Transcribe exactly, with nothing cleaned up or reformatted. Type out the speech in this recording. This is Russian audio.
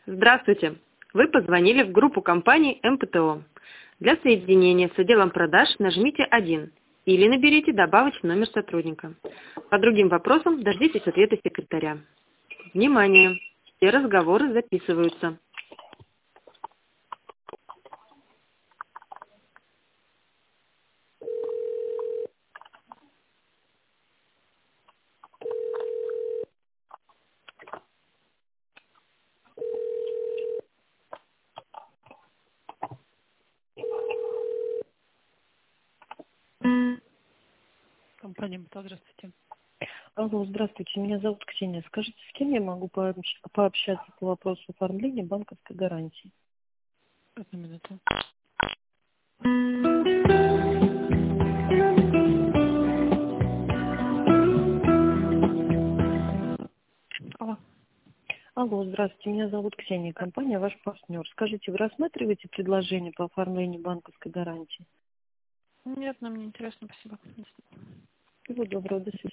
Здравствуйте! Вы позвонили в группу компаний эм пэ тэ о. Для соединения с отделом продаж нажмите один или наберите добавочный номер сотрудника. По другим вопросам дождитесь ответа секретаря. Внимание! Все разговоры записываются. Компания МТО, здравствуйте. Алло, здравствуйте, меня зовут Ксения. Скажите, с кем я могу пообщ- пообщаться по вопросу оформления банковской гарантии? Одну минуту. Алло. Алло, здравствуйте, меня зовут Ксения, компания ваш партнер. Скажите, вы рассматриваете предложение по оформлению банковской гарантии? Нет, нам не интересно, спасибо. Всего доброго, до свидания.